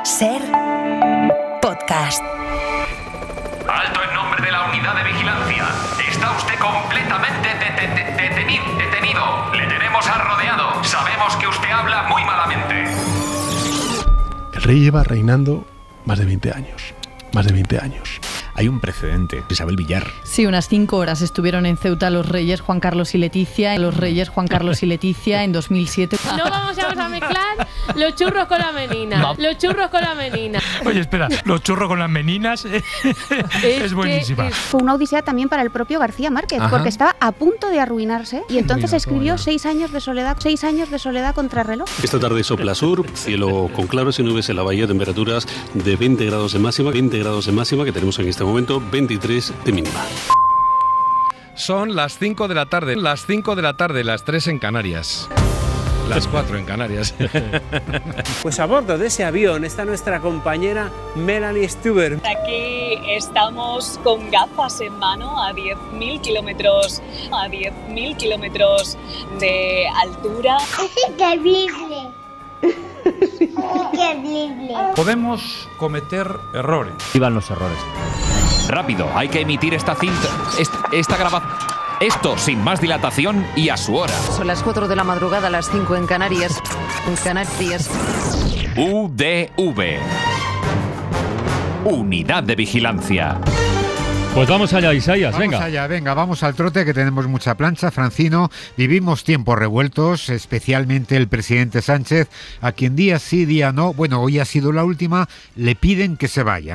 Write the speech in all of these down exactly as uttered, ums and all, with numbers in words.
Ser podcast. Alto en nombre de la unidad de vigilancia. Está usted completamente de- de- de- detenido, detenido. Le tenemos arrodeado. Sabemos que usted habla muy malamente. El rey lleva reinando más de veinte años. Más de veinte años. Hay un precedente, Isabel Villar. Sí, unas cinco horas estuvieron en Ceuta los reyes Juan Carlos y Leticia, los reyes Juan Carlos y Leticia en dos mil siete. No vamos a mezclar los churros con la menina. No. Los churros con la menina. Oye, espera, los churros con las meninas es, es buenísima. Es... Fue una odisea también para el propio García Márquez, Ajá. porque estaba a punto de arruinarse y entonces Mira, escribió toma. seis años de soledad, seis años de soledad contra reloj. Esta tarde sopla sur, cielo con claros y nubes en la bahía, temperaturas de veinte grados de máxima, veinte grados de máxima que tenemos en este momento, veintitrés de mínima. Son las cinco de la tarde, las cinco de la tarde, las tres en Canarias. Las cuatro en Canarias. Pues a bordo de ese avión está nuestra compañera Melanie Stuber. Aquí estamos con gafas en mano a diez mil kilómetros, a diez mil kilómetros de altura. Es increíble. Increíble. Podemos cometer errores. Iban los errores. Rápido, hay que emitir esta cinta, esta, esta grabación. Esto sin más dilatación y a su hora. Son las cuatro de la madrugada, las cinco en Canarias. En Canarias. U D V. Unidad de Vigilancia. Pues vamos allá, Isaías, vamos venga. Vamos allá, venga, vamos al trote que tenemos mucha plancha. Francino, vivimos tiempos revueltos, especialmente el presidente Sánchez, a quien día sí, día no, bueno, hoy ha sido la última, le piden que se vaya.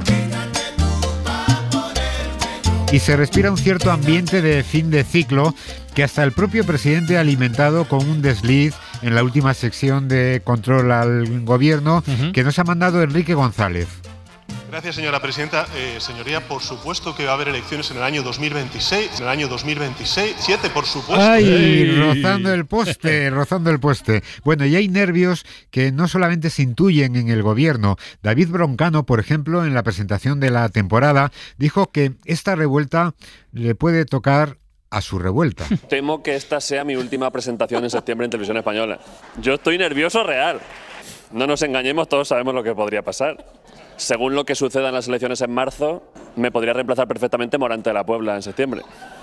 Y se respira un cierto ambiente de fin de ciclo que hasta el propio presidente ha alimentado con un desliz en la última sección de control al gobierno uh-huh. que nos ha mandado Enrique González. Gracias, señora presidenta. Eh, señoría, por supuesto que va a haber elecciones en el año dos mil veintiséis. En el año dos mil veintiséis. Siete, por supuesto. ¡Ay! ¡Ey! Rozando el poste, rozando el poste. Bueno, y hay nervios que no solamente se intuyen en el gobierno. David Broncano, por ejemplo, en la presentación de la temporada, dijo que esta revuelta le puede tocar a su revuelta. Temo que esta sea mi última presentación en septiembre en Televisión Española. Yo estoy nervioso real. No nos engañemos, todos sabemos lo que podría pasar. Según lo que suceda en las elecciones en marzo, me podría reemplazar perfectamente Morante de la Puebla en septiembre.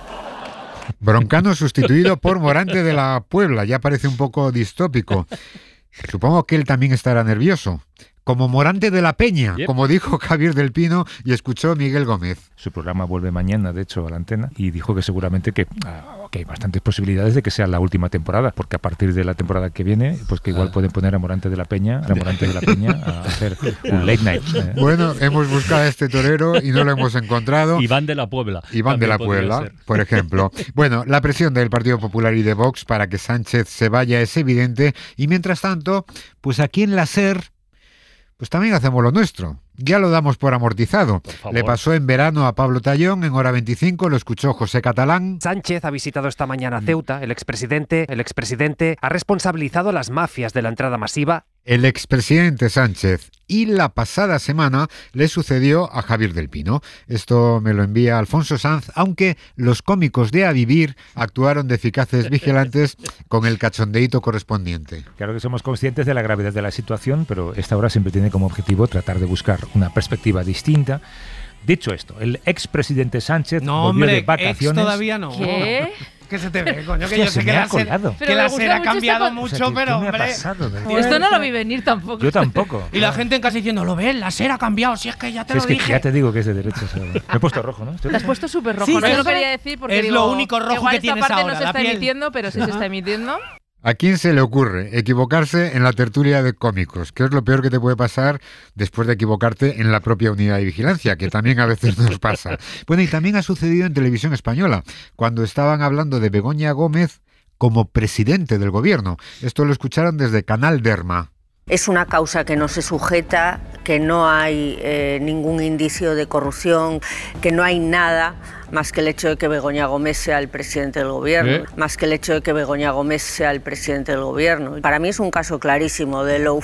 Broncano sustituido por Morante de la Puebla, ya parece un poco distópico. Supongo que él también estará nervioso. Como Morante de la Peña, yep. como dijo Javier del Pino y escuchó Miguel Gómez. Su programa vuelve mañana, de hecho, a la antena, y dijo que seguramente que, ah, que hay bastantes posibilidades de que sea la última temporada, porque a partir de la temporada que viene, pues que igual ah. pueden poner a Morante de la Peña, a Morante de la Peña a hacer un late night. ¿eh? Bueno, hemos buscado a este torero y no lo hemos encontrado. Iván de la Puebla. Iván de la Puebla, por ejemplo. Bueno, la presión del Partido Popular y de Vox para que Sánchez se vaya es evidente, y mientras tanto, pues aquí en la SER, pues también hacemos lo nuestro. Ya lo damos por amortizado. Por Le pasó en verano a Pablo Tallón, en Hora veinticinco, lo escuchó José Catalán. Sánchez ha visitado esta mañana Ceuta. El expresidente, el expresidente ha responsabilizado a las mafias de la entrada masiva. El expresidente Sánchez. Y la pasada semana le sucedió a Javier del Pino. Esto me lo envía Alfonso Sanz, aunque los cómicos de A Vivir actuaron de eficaces vigilantes con el cachondeíto correspondiente. Claro que somos conscientes de la gravedad de la situación, pero esta hora siempre tiene como objetivo tratar de buscar una perspectiva distinta. Dicho esto, el expresidente Sánchez no, volvió hombre, de vacaciones. Ex todavía no. ¿Qué? ¿Qué se te ve, coño? Que Hostia, yo sé que me la ha colado. SER, que la SER ha cambiado esta... mucho, o sea, ¿qué, pero ¿qué hombre. Me ha pasado, y esto no lo vi venir tampoco. Yo tampoco. Y la gente en casa diciendo, lo ves, la SER ha cambiado, si es que ya te si lo es que dije. Ya te digo que es de derecha. Me he puesto rojo, ¿no? Te has puesto súper rojo. Sí, no, sí, yo lo quería decir porque es digo, lo único rojo igual que esta tienes parte ahora, no se la está piel. emitiendo, pero sí se está emitiendo. ¿A quién se le ocurre equivocarse en la tertulia de cómicos? ¿Qué es lo peor que te puede pasar después de equivocarte en la propia unidad de vigilancia? Que también a veces nos pasa. Bueno, y también ha sucedido en Televisión Española, cuando estaban hablando de Begoña Gómez como presidente del gobierno. Esto lo escucharon desde Canal Derma. Es una causa que no se sujeta, que no hay eh, ningún indicio de corrupción, que no hay nada más que el hecho de que Begoña Gómez sea el presidente del gobierno, ¿Eh? más que el hecho de que Begoña Gómez sea el presidente del gobierno. Para mí es un caso clarísimo de lawfare.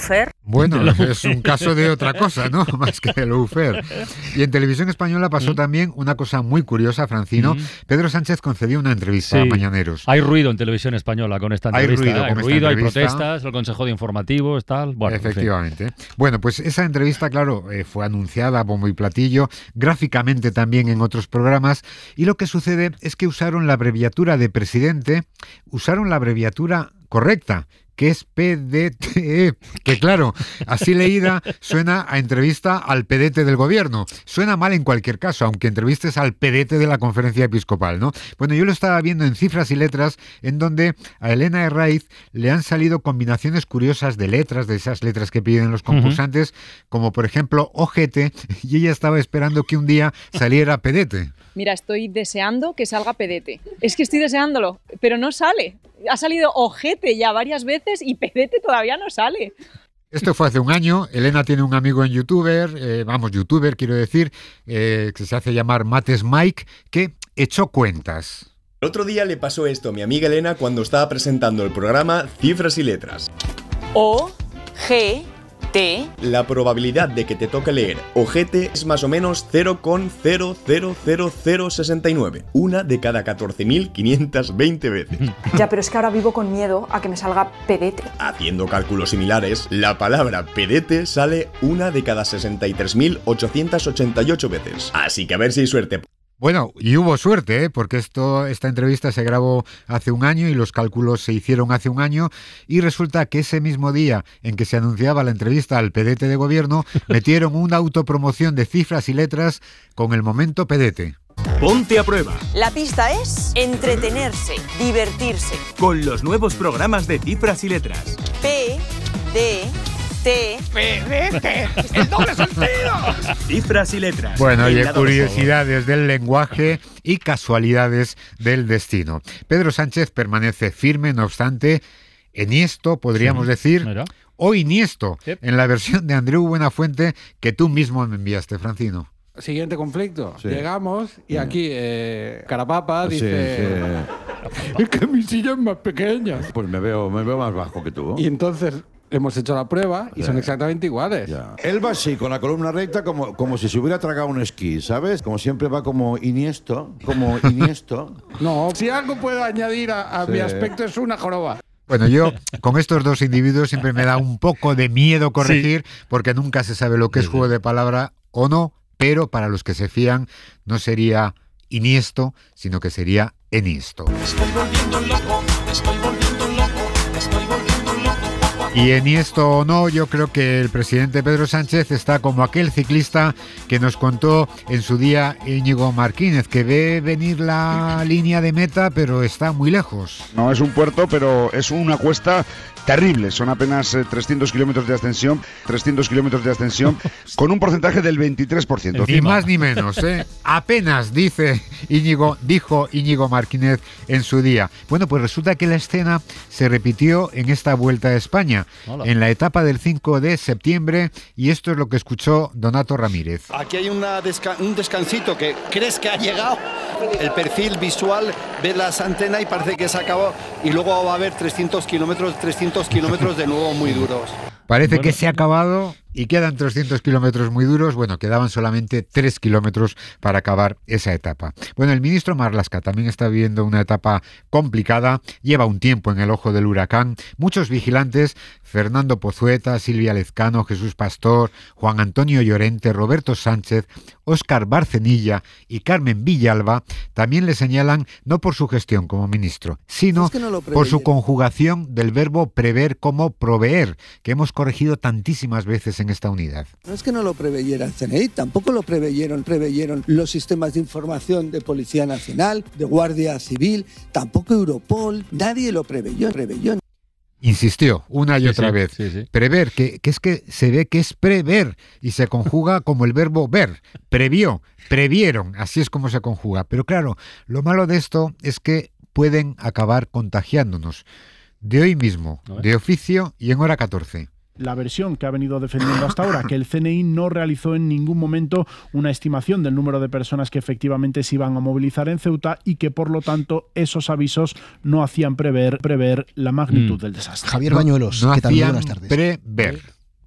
Bueno, es un caso de otra cosa, ¿no? Más que el lawfare. Y en Televisión Española pasó mm. también una cosa muy curiosa, Francino. Mm. Pedro Sánchez concedió una entrevista sí. a Mañaneros. Hay ruido en Televisión Española con esta entrevista. Hay ruido, ¿eh? con hay, esta ruido entrevista. Hay protestas, el Consejo de Informativos, tal. Bueno, efectivamente. En fin. Bueno, pues esa entrevista, claro, eh, fue anunciada a bombo y platillo, gráficamente también en otros programas. Y lo que sucede es que usaron la abreviatura de presidente, usaron la abreviatura correcta, que es P D T E, que claro, así leída suena a entrevista al pedete del gobierno. Suena mal en cualquier caso, aunque entrevistes al pedete de la conferencia episcopal, ¿no? Bueno, yo lo estaba viendo en Cifras y Letras, en donde a Elena Herraiz le han salido combinaciones curiosas de letras, de esas letras que piden los concursantes, uh-huh. como por ejemplo ojete, y ella estaba esperando que un día saliera pedete. Mira, estoy deseando que salga pedete. Es que estoy deseándolo, pero no sale. Ha salido ojete ya varias veces y pedete todavía no sale. Esto fue hace un año. Elena tiene un amigo en youtuber, eh, vamos, youtuber quiero decir, eh, que se hace llamar Mates Mike, que echó cuentas. El otro día le pasó esto a mi amiga Elena cuando estaba presentando el programa Cifras y Letras. O, G, T. La probabilidad de que te toque leer ojete es más o menos cero coma cero cero cero cero sesenta y nueve, una de cada catorce mil quinientas veinte veces. Ya, pero es que ahora vivo con miedo a que me salga pedete. Haciendo cálculos similares, la palabra pedete sale una de cada sesenta y tres mil ochocientas ochenta y ocho veces. Así que a ver si hay suerte. Bueno, y hubo suerte, ¿eh? Porque esto, esta entrevista se grabó hace un año y los cálculos se hicieron hace un año y resulta que ese mismo día en que se anunciaba la entrevista al pedete de gobierno, metieron una autopromoción de Cifras y Letras con el momento pedete. Ponte a prueba. La pista es entretenerse, divertirse. Con los nuevos programas de Cifras y Letras. P, D... T. ¡Pedete! ¡Es el doble sentido! Cifras y letras. Bueno, oye, curiosidades del lenguaje y casualidades del destino. Pedro Sánchez permanece firme, no obstante, enhiesto, podríamos sí, decir, mira. o iniesto, sí. en la versión de Andreu Buenafuente que tú mismo me enviaste, Francino. Siguiente conflicto. Sí. Llegamos y sí. aquí eh, Carapapa dice... Sí, sí. Es que mi silla es más pequeña. Pues me veo, me veo más bajo que tú. Y entonces... hemos hecho la prueba y yeah. son exactamente iguales. Yeah. Él va así, con la columna recta, como, como si se hubiera tragado un esquí, ¿sabes? Como siempre va como iniesto, como iniesto. No, si algo puedo añadir a, a sí. mi aspecto es una joroba. Bueno, yo con estos dos individuos siempre me da un poco de miedo corregir, sí. porque nunca se sabe lo que es sí, juego de palabra o no, pero para los que se fían no sería iniesto, sino que sería eniesto. Estoy volviendo loco, estoy volviendo loco, estoy volviendo loco. Y en esto o no, yo creo que el presidente Pedro Sánchez está como aquel ciclista que nos contó en su día Íñigo Martínez, que ve venir la línea de meta, pero está muy lejos. No es un puerto, pero es una cuesta terrible. Son apenas eh, trescientos kilómetros de ascensión, trescientos kilómetros de ascensión, con un porcentaje del veintitrés por ciento. Ni más ni menos, ¿eh? Apenas, dice Íñigo, dijo Íñigo Martínez en su día. Bueno, pues resulta que la escena se repitió en esta Vuelta a España, Hola. en la etapa del cinco de septiembre, y esto es lo que escuchó Donato Ramírez. Aquí hay una desca- un descansito que crees que ha llegado, el perfil visual, ves las antenas y parece que se acabó, y luego va a haber trescientos kilómetros, trescientos kilómetros de nuevo muy duros. Parece bueno. que se ha acabado y quedan trescientos kilómetros muy duros. Bueno, quedaban solamente tres kilómetros para acabar esa etapa. Bueno, el ministro Marlaska también está viviendo una etapa complicada. Lleva un tiempo en el ojo del huracán. Muchos vigilantes, Fernando Pozueta, Silvia Lezcano, Jesús Pastor, Juan Antonio Llorente, Roberto Sánchez, Óscar Barcenilla y Carmen Villalba, también le señalan no por su gestión como ministro, sino es que no por su conjugación del verbo prever como proveer, que hemos corregido tantísimas veces en esta unidad. No es que no lo preveyera el C N I, tampoco lo preveyeron, preveyeron los sistemas de información de Policía Nacional, de Guardia Civil, tampoco Europol, nadie lo preveyó, preveyó. Insistió una y sí, otra sí, vez. Sí, sí. Prever, que, que es que se ve que es prever y se conjuga como el verbo ver. Previó, previeron, así es como se conjuga. Pero claro, lo malo de esto es que pueden acabar contagiándonos. De hoy mismo, de oficio y en hora catorce. La versión que ha venido defendiendo hasta ahora, que el C N I no realizó en ningún momento una estimación del número de personas que efectivamente se iban a movilizar en Ceuta y que, por lo tanto, esos avisos no hacían prever, prever la magnitud mm. del desastre. Javier Bañuelos, no, no ¿qué tal? hacían Buenas tardes. prever.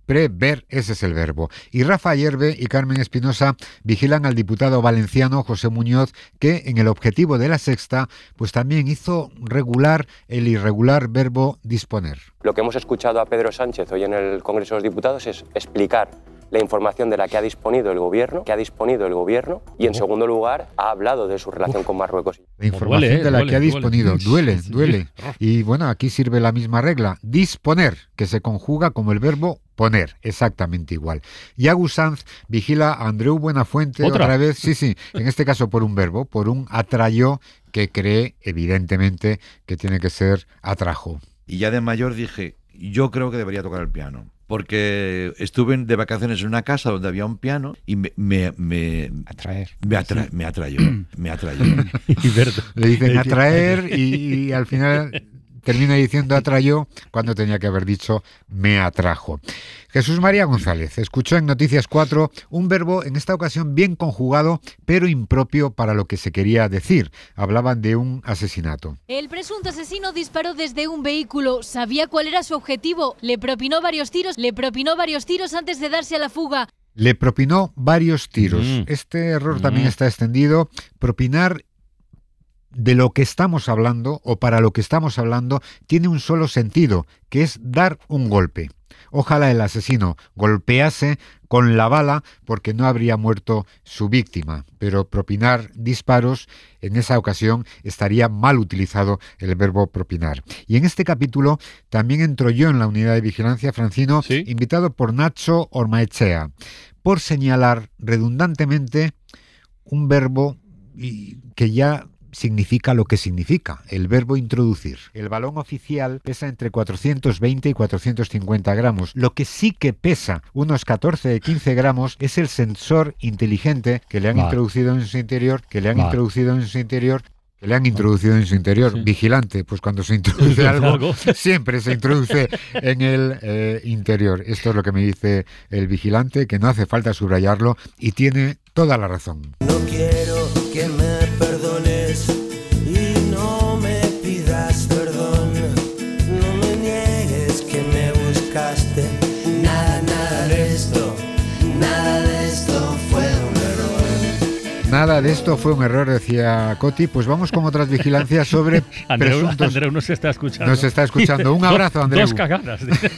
Prever, ese es el verbo. Y Rafa Yerbe y Carmen Espinosa vigilan al diputado valenciano José Muñoz, que en el objetivo de La Sexta pues también hizo regular el irregular verbo disponer. Lo que hemos escuchado a Pedro Sánchez hoy en el Congreso de los Diputados es explicar la información de la que ha disponido el gobierno, que ha disponido el gobierno, y en segundo lugar ha hablado de su relación Uf. con Marruecos. La información duele, de la duele, que ha disponido, duele, duele. duele. Y bueno, aquí sirve la misma regla, disponer, que se conjuga como el verbo poner, exactamente igual. Y Agus Sanz vigila a Andreu Buenafuente ¿Otra? otra vez, sí, sí, en este caso por un verbo, por un atrayó, que cree evidentemente que tiene que ser atrajo. Y ya de mayor dije, yo creo que debería tocar el piano. Porque estuve de vacaciones en una casa donde había un piano y me... me, me atraer. Me, atra, me atrayó, me atrayó. Le dicen atraer y, y al final termina diciendo atrayó cuando tenía que haber dicho me atrajo. Jesús María González escuchó en Noticias cuatro un verbo en esta ocasión bien conjugado, pero impropio para lo que se quería decir. Hablaban de un asesinato. El presunto asesino disparó desde un vehículo. Sabía cuál era su objetivo. Le propinó varios tiros, le propinó varios tiros antes de darse a la fuga. Le propinó varios tiros. Mm. Este error mm. también está extendido. Propinar de lo que estamos hablando o para lo que estamos hablando tiene un solo sentido, que es dar un golpe. Ojalá el asesino golpease con la bala porque no habría muerto su víctima, pero propinar disparos, en esa ocasión estaría mal utilizado el verbo propinar. Y en este capítulo también entro yo en la unidad de vigilancia, Francino, ¿Sí? invitado por Nacho Ormaechea, por señalar redundantemente un verbo que ya significa lo que significa, el verbo introducir. El balón oficial pesa entre cuatrocientos veinte y cuatrocientos cincuenta gramos. Lo que sí que pesa unos catorce o quince gramos es el sensor inteligente que le han vale. introducido en su interior, que le han vale. introducido en su interior, que le han introducido en su interior. Sí. Vigilante, pues cuando se introduce algo, siempre se introduce en el eh, interior. Esto es lo que me dice el vigilante, que no hace falta subrayarlo y tiene toda la razón. No quiero que me perdones y no me pidas perdón. No me niegues que me buscaste. Nada, nada de esto, nada de esto fue un error. Nada de esto fue un error, decía Coti. Pues vamos con otras vigilancias sobre Andreu, presuntos... Andreu nos está escuchando. Nos está escuchando. Un abrazo, Andreu. Dos cagadas.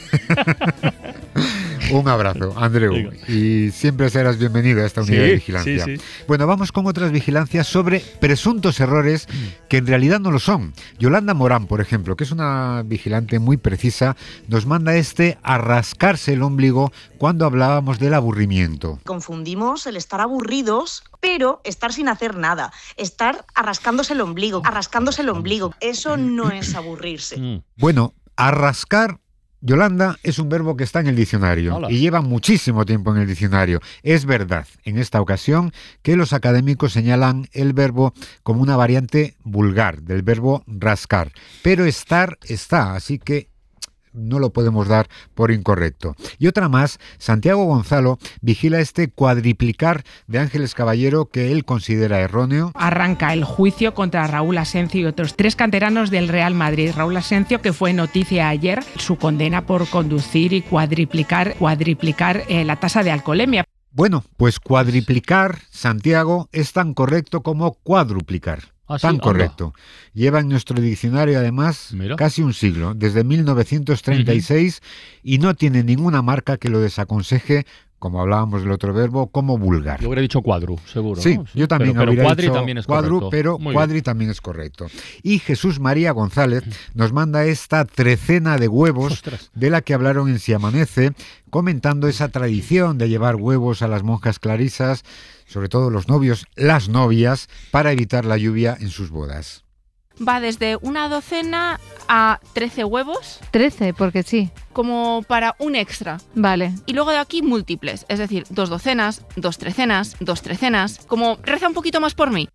Un abrazo, Andreu, Digo. y siempre serás bienvenido a esta unidad sí, de vigilancia. Sí, sí. Bueno, vamos con otras vigilancias sobre presuntos errores que en realidad no lo son. Yolanda Morán, por ejemplo, que es una vigilante muy precisa, nos manda este a rascarse el ombligo cuando hablábamos del aburrimiento. Confundimos el estar aburridos, pero estar sin hacer nada, estar arrascándose el ombligo, arrascándose el ombligo. Eso no es aburrirse. Bueno, arrascar, Yolanda, es un verbo que está en el diccionario Hola. y lleva muchísimo tiempo en el diccionario. Es verdad, en esta ocasión, que los académicos señalan el verbo como una variante vulgar del verbo rascar. Pero estar está, así que no lo podemos dar por incorrecto. Y otra más, Santiago Gonzalo vigila este cuadriplicar de Ángeles Caballero que él considera erróneo. Arranca el juicio contra Raúl Asencio y otros tres canteranos del Real Madrid. Raúl Asencio, que fue noticia ayer, su condena por conducir y cuadriplicar, cuadriplicar eh, la tasa de alcoholemia. Bueno, pues cuadriplicar, Santiago, es tan correcto como cuadruplicar. Ah, Tan sí, correcto. Anda. Lleva en nuestro diccionario, además, Mira. casi un siglo, desde mil novecientos treinta y seis, uh-huh. y no tiene ninguna marca que lo desaconseje, como hablábamos del otro verbo, como vulgar. Yo hubiera dicho cuadru, seguro. Sí, ¿no? yo también pero, habría pero cuadri dicho también es cuadru, correcto. pero Muy cuadri bien. también es correcto. Y Jesús María González nos manda esta trecena de huevos Ostras. de la que hablaron en Si Amanece, comentando esa tradición de llevar huevos a las monjas clarisas, sobre todo los novios, las novias, para evitar la lluvia en sus bodas. Va desde una docena a trece huevos. trece, porque sí. Como para un extra. Vale. Y luego de aquí múltiples, es decir, dos docenas, dos trecenas, dos trecenas. Como reza un poquito más por mí.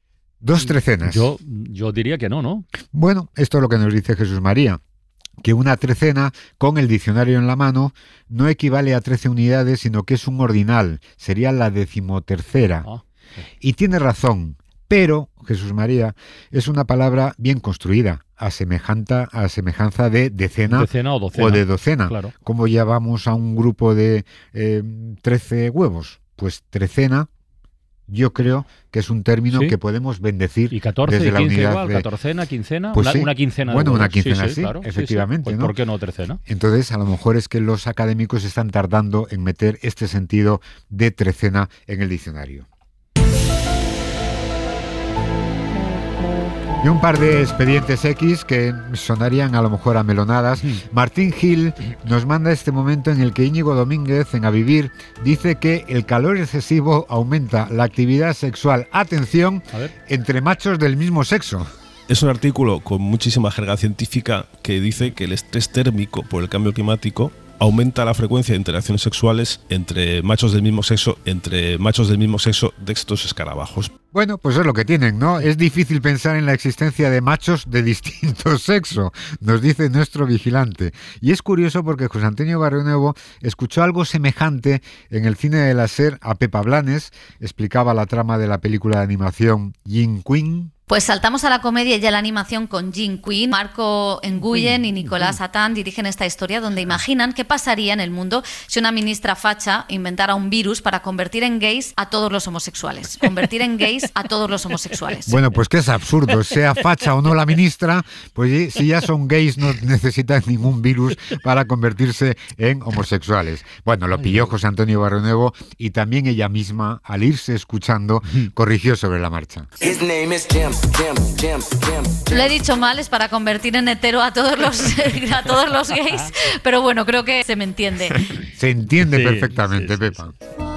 Dos trecenas. Yo, yo diría que no, ¿no? Bueno, esto es lo que nos dice Jesús María. Que una trecena, con el diccionario en la mano, no equivale a trece unidades, sino que es un ordinal, sería la decimotercera. Ah, okay. Y tiene razón, pero, Jesús María, es una palabra bien construida. a semejanza, a semejanza de decena, decena o, docena. o de docena. Claro. ¿Cómo llamamos a un grupo de eh, trece huevos? Pues trecena, yo creo que es un término ¿Sí? que podemos bendecir y catorce desde y la quince unidad igual, de... catorcena, quincena, pues una, sí. una quincena. Bueno, de una huevos. quincena, sí, sí, sí, claro. efectivamente. Sí, sí. Pues, ¿no? ¿por qué no trecena? Entonces, a lo mejor es que los académicos están tardando en meter este sentido de trecena en el diccionario. Y un par de expedientes X que sonarían a lo mejor a melonadas. Martín Gil nos manda este momento en el que Íñigo Domínguez, en A Vivir, dice que el calor excesivo aumenta la actividad sexual, atención, entre machos del mismo sexo. Es un artículo con muchísima jerga científica que dice que el estrés térmico por el cambio climático aumenta la frecuencia de interacciones sexuales entre machos del mismo sexo, entre machos del mismo sexo de estos escarabajos. Bueno, pues es lo que tienen, ¿no? Es difícil pensar en la existencia de machos de distinto sexo, nos dice nuestro vigilante. Y es curioso porque José Antonio Barrionuevo escuchó algo semejante en el cine de la SER a Pepa Blanes, explicaba la trama de la película de animación Yin Queen. Pues saltamos a la comedia y a la animación con Jin Queen. Marco Nguyen y Nicolás Atán dirigen esta historia donde imaginan qué pasaría en el mundo si una ministra facha inventara un virus para convertir en gays a todos los homosexuales. Convertir en gays a todos los homosexuales. Bueno, pues que es absurdo, sea facha o no la ministra, pues si ya son gays no necesitan ningún virus para convertirse en homosexuales. Bueno, lo pilló José Antonio Barrionuevo y también ella misma, al irse escuchando, corrigió sobre la marcha. His name is Jim. Lo he dicho mal, es para convertir en hetero a todos los a todos los gays, pero bueno, creo que se me entiende. Se entiende sí, perfectamente, sí, sí, Pepa.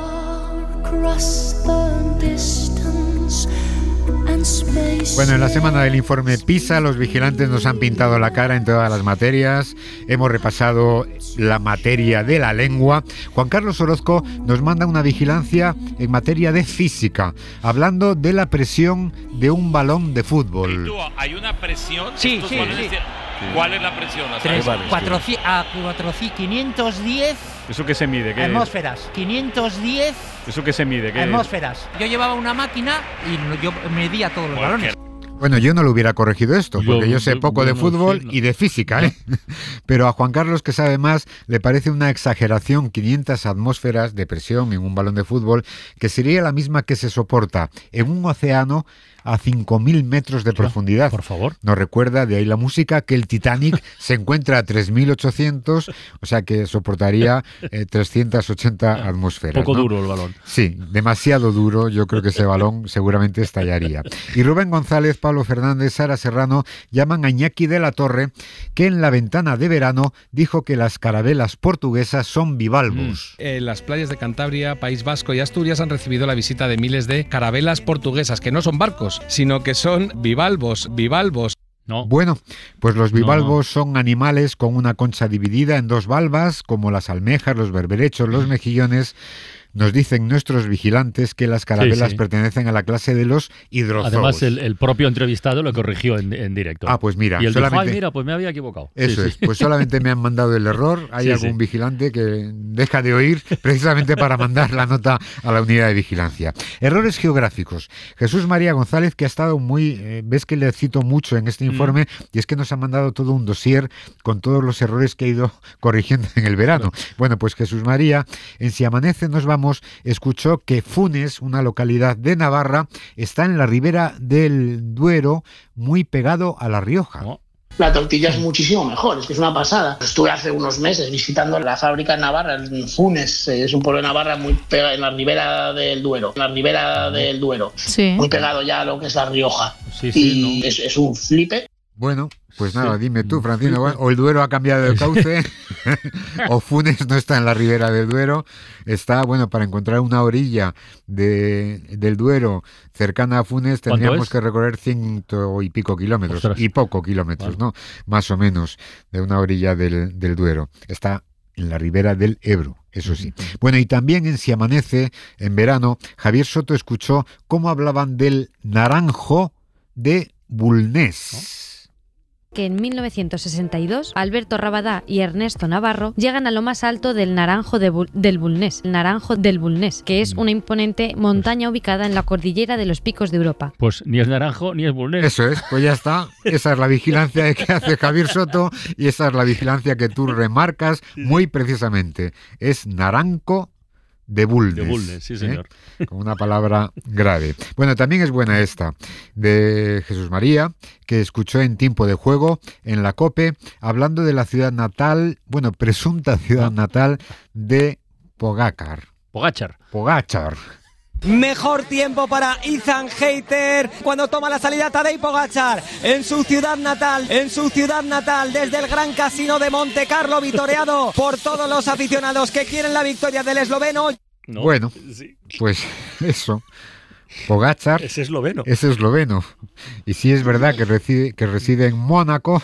Bueno, en la semana del informe PISA, los vigilantes nos han pintado la cara en todas las materias. Hemos repasado la materia de la lengua. Juan Carlos Orozco nos manda una vigilancia en materia de física, hablando de la presión de un balón de fútbol. ¿Hay una presión? Sí, sí, sí. ¿Cuál es la presión? Tres, cuatro, a cuatro, quinientos diez ¿Eso qué se mide? ¿Qué atmósferas. quinientos diez ¿Eso qué se mide? ¿Qué atmósferas. Yo llevaba una máquina y yo medía todos los balones. Bueno, yo no lo hubiera corregido esto, porque yo, yo sé poco yo, de fútbol no, sí, no. y de física, ¿eh? Pero a Juan Carlos, que sabe más, le parece una exageración quinientas atmósferas de presión en un balón de fútbol, que sería la misma que se soporta en un océano a cinco mil metros de profundidad. Por favor. Nos recuerda, de ahí la música, que el Titanic se encuentra a tres mil ochocientos, o sea que soportaría eh, trescientas ochenta atmósferas. Poco ¿no? duro el balón. Sí, demasiado duro. Yo creo que ese balón seguramente estallaría. Y Rubén González, Pablo Fernández, Sara Serrano llaman a Iñaki de la Torre, que en la ventana de verano dijo que las carabelas portuguesas son bivalvos. Mm. Eh, las playas de Cantabria, País Vasco y Asturias han recibido la visita de miles de carabelas portuguesas, que no son barcos, sino que son bivalvos, bivalvos. No. Bueno, pues los bivalvos no, no. son animales con una concha dividida en dos valvas, como las almejas, los berberechos, los mejillones. Nos dicen nuestros vigilantes que las carabelas sí, sí. pertenecen a la clase de los hidrozoos. Además, el, el propio entrevistado lo corrigió en, en directo. Ah, pues mira. Y él solamente... dijo, ay, mira, pues me había equivocado. Eso sí, es, sí. pues solamente me han mandado el error. Hay sí, algún sí. vigilante que deja de oír precisamente para mandar la nota a la unidad de vigilancia. Errores geográficos. Jesús María González, que ha estado muy... Eh, ves que le cito mucho en este informe, mm. y es que nos ha mandado todo un dossier con todos los errores que ha ido corrigiendo en el verano. Claro. Bueno, pues Jesús María, en Si Amanece Nos Vamos, escuchó que Funes, una localidad de Navarra, está en la ribera del Duero, muy pegado a La Rioja. No. La tortilla es muchísimo mejor, es que es una pasada. Estuve hace unos meses visitando la fábrica en Navarra, en Funes, es un pueblo de Navarra muy pegado, en la ribera del Duero, en la ribera del Duero, sí. muy pegado ya a lo que es La Rioja. Sí, sí, y no. es, es un flipe. Bueno, pues nada, dime tú, Francino, o el Duero ha cambiado de cauce, o Funes no está en la ribera del Duero, está, bueno, para encontrar una orilla de, del Duero cercana a Funes tendríamos que recorrer ciento y pico kilómetros, Ostras. y poco kilómetros, vale. ¿no? Más o menos, de una orilla del, del Duero. Está en la ribera del Ebro, eso sí. Bueno, y también en Si Amanece, en verano, Javier Soto escuchó cómo hablaban del naranjo de Bulnes. ¿No? que en mil novecientos sesenta y dos Alberto Rabadá y Ernesto Navarro llegan a lo más alto del Naranjo de Bu- del Bulnés, el Naranjo del Bulnés, que es una imponente montaña ubicada en la cordillera de los Picos de Europa. Pues ni es Naranjo ni es Bulnés. Eso es, pues ya está. Esa es la vigilancia que hace Javier Soto y esa es la vigilancia que tú remarcas muy precisamente. Es Naranco de Bulnes. De Bulnes, sí señor. ¿Eh? Con una palabra grave. Bueno, también es buena esta, de Jesús María, que escuchó en Tiempo de Juego, en la COPE, hablando de la ciudad natal, bueno, presunta ciudad natal de Pogacar. Pogachar. Pogachar. Mejor tiempo para Ethan Hayter cuando toma la salida Tadej Pogačar en su ciudad natal, en su ciudad natal, desde el Gran Casino de Monte Carlo, vitoreado por todos los aficionados que quieren la victoria del esloveno. No, bueno, sí. Pues eso. Pogačar es esloveno. Es esloveno. Y sí es verdad que reside, que reside en Mónaco,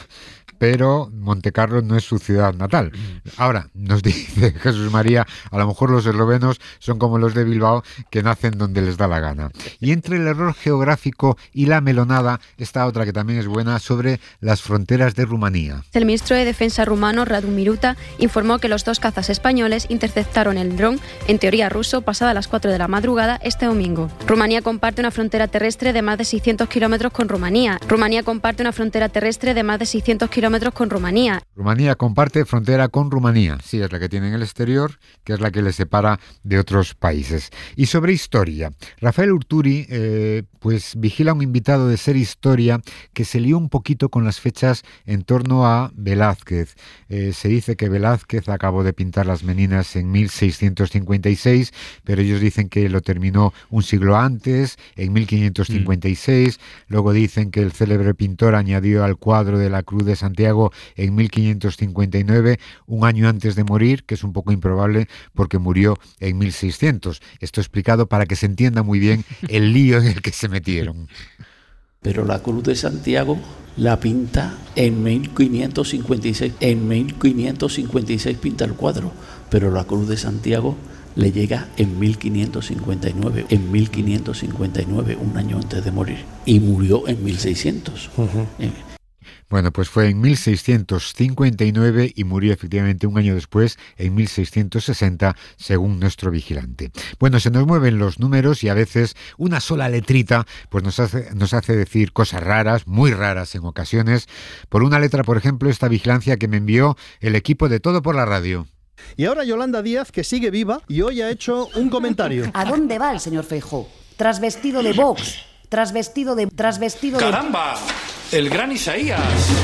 pero Montecarlo no es su ciudad natal. Ahora, nos dice Jesús María, a lo mejor los eslovenos son como los de Bilbao, que nacen donde les da la gana. Y entre el error geográfico y la melonada, está otra que también es buena, sobre las fronteras de Rumanía. El ministro de Defensa rumano, Radu Miruta, informó que los dos cazas españoles interceptaron el dron, en teoría ruso, pasada las cuatro de la madrugada este domingo. Rumanía comparte una frontera terrestre de más de seiscientos kilómetros con Rumanía. Rumanía comparte una frontera terrestre de más de seiscientos kilómetros con Rumanía. Rumanía comparte frontera con Rumanía. Sí, es la que tiene en el exterior, que es la que le separa de otros países. Y sobre historia, Rafael Urturi eh, pues vigila a un invitado de Ser Historia que se lió un poquito con las fechas en torno a Velázquez. Eh, se dice que Velázquez acabó de pintar las Meninas en mil seiscientos cincuenta y seis, pero ellos dicen que lo terminó un siglo antes, en mil quinientos cincuenta y seis. Mm. Luego dicen que el célebre pintor añadió al cuadro de la Cruz de Santiago en mil quinientos cincuenta y nueve, un año antes de morir, que es un poco improbable porque murió en mil seiscientos. Esto explicado para que se entienda muy bien el lío en el que se metieron. Pero la Cruz de Santiago la pinta en mil quinientos cincuenta y seis. En mil quinientos cincuenta y seis pinta el cuadro, pero la Cruz de Santiago le llega en mil quinientos cincuenta y nueve, en mil quinientos cincuenta y nueve, un año antes de morir, y murió en mil seiscientos. Uh-huh. Eh, Bueno, pues fue en mil seiscientos cincuenta y nueve y murió efectivamente un año después, en mil seiscientos sesenta, según nuestro vigilante. Bueno, se nos mueven los números y a veces una sola letrita pues nos hace, nos hace decir cosas raras, muy raras en ocasiones. Por una letra, por ejemplo, esta vigilancia que me envió el equipo de Todo por la Radio. Y ahora Yolanda Díaz, que sigue viva y hoy ha hecho un comentario. ¿A dónde va el señor Feijóo? Trasvestido de Vox, trasvestido de... trasvestido de... ¡Caramba! El gran Isaías.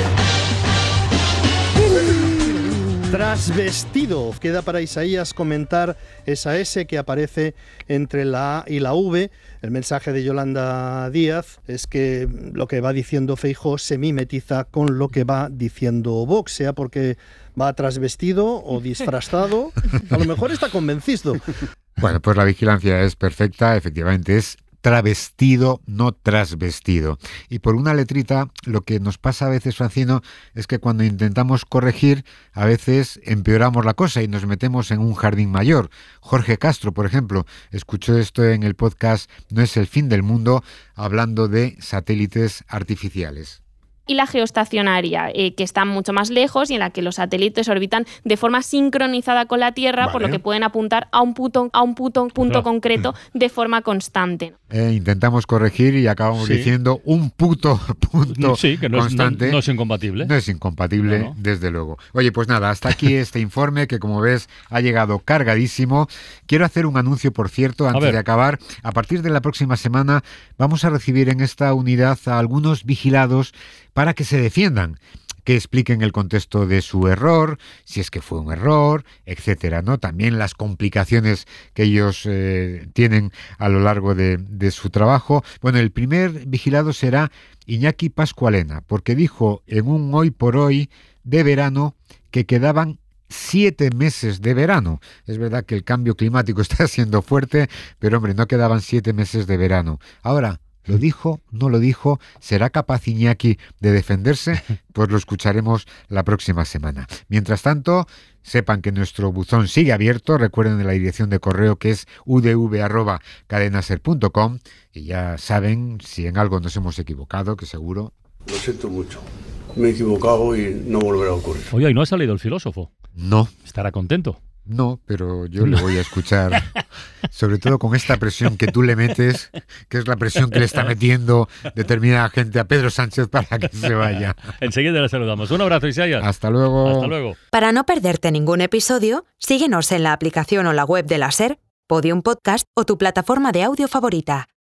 Trasvestido. Queda para Isaías comentar esa S que aparece entre la A y la V. El mensaje de Yolanda Díaz es que lo que va diciendo Feijóo se mimetiza con lo que va diciendo Vox, sea porque va trasvestido o disfrazado. A lo mejor está convencido. Bueno, pues la vigilancia es perfecta, efectivamente es travestido, no trasvestido. Y por una letrita, lo que nos pasa a veces, Francino, es que cuando intentamos corregir, a veces empeoramos la cosa y nos metemos en un jardín mayor. Jorge Castro, por ejemplo, escuchó esto en el podcast No es el fin del mundo, hablando de satélites artificiales. Y la geoestacionaria, eh, que está mucho más lejos y en la que los satélites orbitan de forma sincronizada con la Tierra, vale. Por lo que pueden apuntar a un punto, a un punto, punto concreto de forma constante. Eh, intentamos corregir y acabamos sí. diciendo un puto punto sí, que no constante. Es, no, no es incompatible. No es incompatible, no, no. desde luego. Oye, pues nada, hasta aquí este informe que, como ves, ha llegado cargadísimo. Quiero hacer un anuncio, por cierto, antes de acabar. A partir de la próxima semana vamos a recibir en esta unidad a algunos vigilados para que se defiendan, que expliquen el contexto de su error, si es que fue un error, etcétera, ¿no? También las complicaciones que ellos eh, tienen a lo largo de, de su trabajo. Bueno, el primer vigilado será Iñaki Pascualena, porque dijo en un Hoy por Hoy de verano que quedaban siete meses de verano. Es verdad que el cambio climático está siendo fuerte, pero hombre, no quedaban siete meses de verano. Ahora, ¿lo dijo? ¿No lo dijo? ¿Será capaz Iñaki de defenderse? Pues lo escucharemos la próxima semana. Mientras tanto, sepan que nuestro buzón sigue abierto. Recuerden la dirección de correo que es u d v arroba cadenaser punto com y ya saben si en algo nos hemos equivocado, que seguro. Lo siento mucho. me he equivocado y no volverá a ocurrir. Oye, ¿y no ha salido el filósofo? No. ¿Estará contento? No, pero yo le voy a escuchar, sobre todo con esta presión que tú le metes, que es la presión que le está metiendo determinada gente a Pedro Sánchez para que se vaya. Enseguida le saludamos. Un abrazo, Isaías. Hasta luego. Hasta luego. Para no perderte ningún episodio, síguenos en la aplicación o la web de la SER, Podium Podcast o tu plataforma de audio favorita.